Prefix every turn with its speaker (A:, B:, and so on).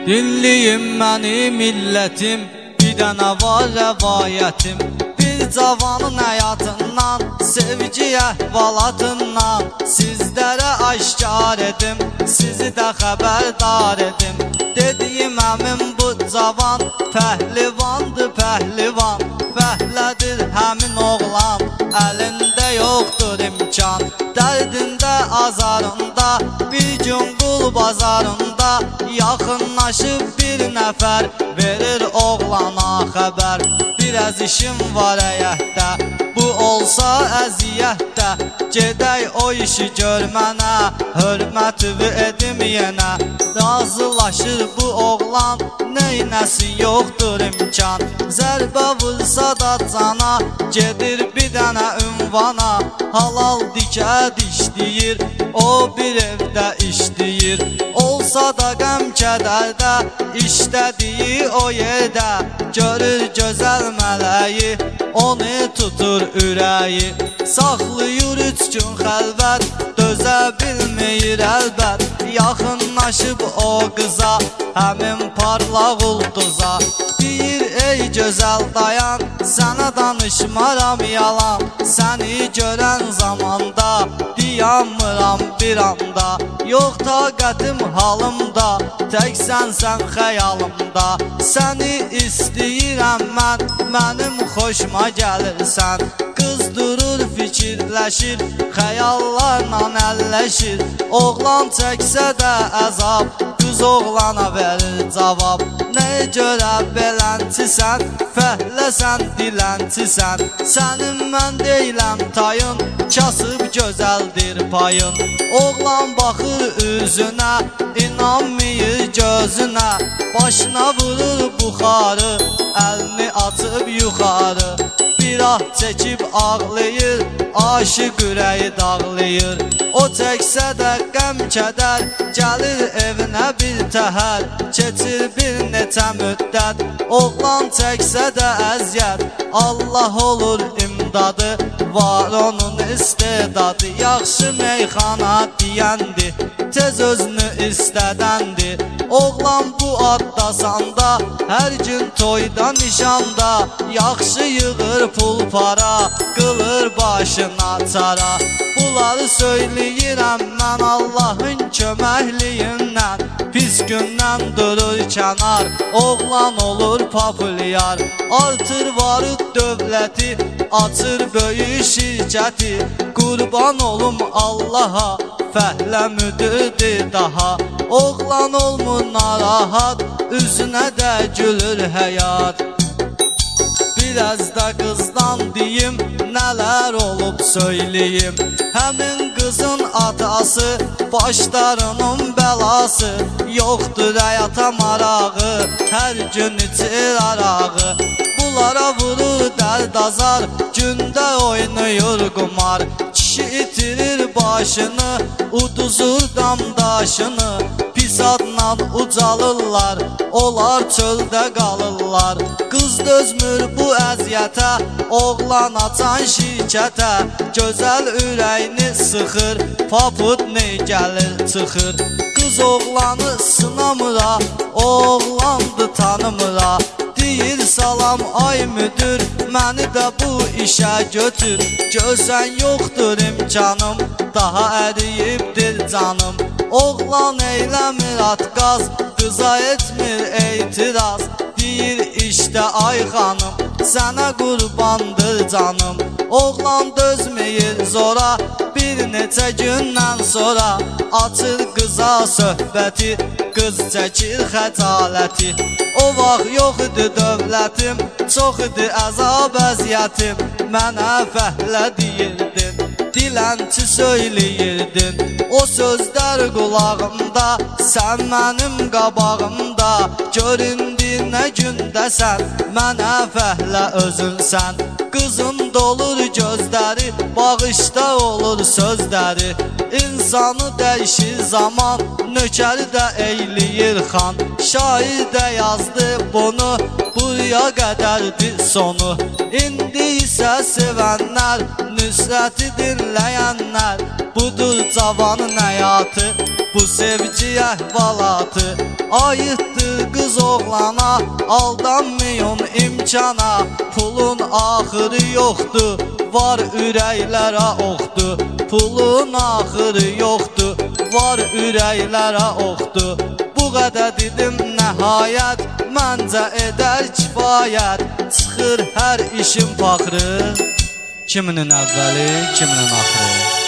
A: Dinliyim mənim millətim, bir dənə var rəvayətim. Bir cavanın həyatından, sevgi əhvalatından sizlərə aşkar edim, sizi də xəbərdar edim. Dediyim əmim bu cavan, pəhlivandır pəhlivan, fəhlədir həmin oğlan, əlində yoxdur imkan. Dərdində azarında, bir gün qul bazarında yaxınlaşıb bir nəfər, verir oğlana xəbər. Biraz işim var həyətdə, bu olsa əziyyətdə, gedək o işi görmənə, hörmətimi edim yenə. Razılaşır bu oğlan, neynəsi yoxdur imkan. Zərbə vursa da cana, gedir bir dənə ünvana. Halal dikət işləyir, o bir evdə işləyir. Olsa da qəm kədərdə, işlədiyi o yerdə, görür gözəl mələyi, onu tutur ürəyi. Saxlayır 3 gün xəlvət, dözə bilmir əlbət. Yaxınlaşıb o qıza, həmin parlaq ulduza. Deyir ey gözəl dayan, sənə danışmaram yalan. Səni görən zamanda, dayanmıram bir anda. Yox taqətim halımda, təksən sən xəyalımda. Səni istəyirəm mən, mənim xoşuma gəlirsən. Qız durur fikirləşir, xəyallarla əlləşir. Oğlan çəksə də əzab, qız oğlana verir cavab. Nəyə görə belənçisən, fəhləsən, dilənçisən. Sənin mən deyiləm tayın, kasıb gözəldir payın. Oğlan baxır üzünə, inanmıyır gözünə. Başına vurur buxarı, əlini atıb yuxarı. Bir ah çəkib ağlayır, aşıq ürəyi dağlayır. O çəksə də qəm kədər, gəlir evinə bir təhər. Keçir bir neçə müddət, oğlan çəksə də əziyyət. Allah olur imdadı, var onun istedadı. Yaxşı meyxana deyəndi, tez özünü istədəndi. Oğlan bu addasanda, hər gün toyda nişanda. Yaxşı yığır pul para, qılır başına çara. Bunları söyləyirəm mən Allahın köməkliyindən. Pis gündən durur kənar, oğlan olur populyar. Artır varı dövləti, açır böyük şirkəti. Qurban olum Allaha, fəhlə müdürdür daha. Oğlan olmur narahat, üzünə də gülür həyat. Biraz da qızdan deyim, nələr olub söyləyim. Həmin qızın atası, başlarının bəlası. Yoxdur həyata marağı, hər gün içir arağı. Bunlara vurur dərd azar, gündə oynayır qumar. Kişi itirir başını, uduzur damdaşını. Pis adla ucalırlar, onlar çöldə qalırlar. Qız dözmür bu əziyyətə, oğlan açan şirkətə. Gözəl ürəyini sıxır, paput ne gəlir çıxır. Qız oğlanı sınamıra, oğlandı tanımıra. Deyir salam ay müdür, məni də bu işə götür. Görsən yoxdur imkanım, daha əriyibdir canım. Oğlan eyləmir atqaz, qıza etmir etiraz. Deyir işte ay xanım, sənə qurbandır canım. Oğlan dözməyir zora, bir neçə gündən sonra. Açır qıza söhbəti, qız çəkir xəcaləti. O vaxt yox idi dövlətim, çox idi əzab əziyyətim. Mənə fəhlə deyirdin, dilənçi söyləyirdin. O sözlər qulağımda, sən mənim qabağımda. Göründü nə gündəsən, mənə fəhlə özünsən. Qızın dolur gözləri, bağışda olur sözləri. İnsanı dəyişir zaman, nökəri də eyləyir xan. Şair də yazdı bunu, buraya qədərdir sonu. İndi isə sevənlər, nüsrəti dinləyənlər. Budur cavanın həyatı, bu sevgi əhvalatı. Aiddir qız oğlana, aldanmayın imkana. Pulun axırı yoxdur, var ürəklərə oxdur. Pulun axırı yoxdur, var ürəklərə oxdur. Bu qədər dedim nəhayət, məncə edər kifayət. Çıxır hər işin faxrı, kiminin əvvəli, kiminin axırı.